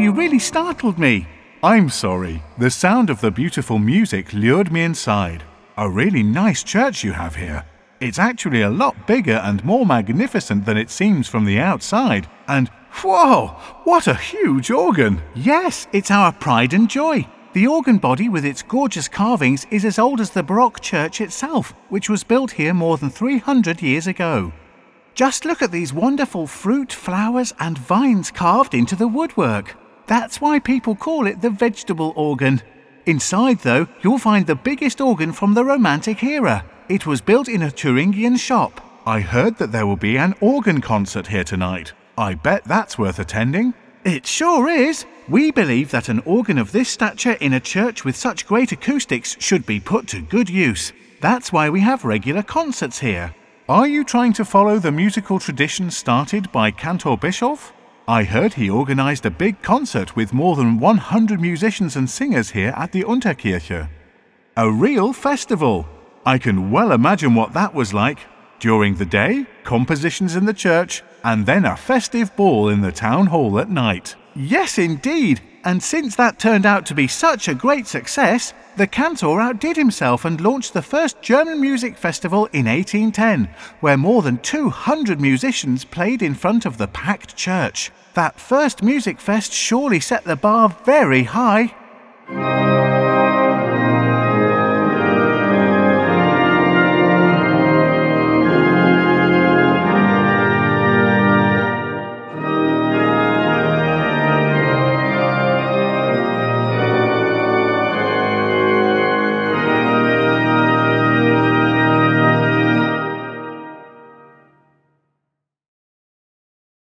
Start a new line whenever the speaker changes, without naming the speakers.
you really startled me. I'm sorry. The sound of the beautiful music lured me inside. A really nice church you have here. It's actually a lot bigger and more magnificent than it seems from the outside. And, whoa, what a huge organ! Yes, it's our pride and joy. The organ body with its gorgeous carvings is as old as the Baroque church itself, which was built here more than 300 years ago. Just look at these wonderful fruit, flowers and vines carved into the woodwork. That's why people call it the vegetable organ. Inside, though, you'll find the biggest organ from the Romantic era. It was built in a Thuringian shop. I heard that there will be an organ concert here tonight. I bet that's worth attending. It sure is. We believe that an organ of this stature in a church with such great acoustics should be put to good use. That's why we have regular concerts here. Are you trying to follow the musical tradition started by Cantor Bischoff? I heard he organized a big concert with more than 100 musicians and singers here at the Unterkirche. A real festival. I can well imagine what that was like. During the day, compositions in the church, and then a festive ball in the town hall at night. Yes, indeed. And since that turned out to be such a great success, the cantor outdid himself and launched the first German music festival in 1810, where more than 200 musicians played in front of the packed church. That first music fest surely set the bar very high.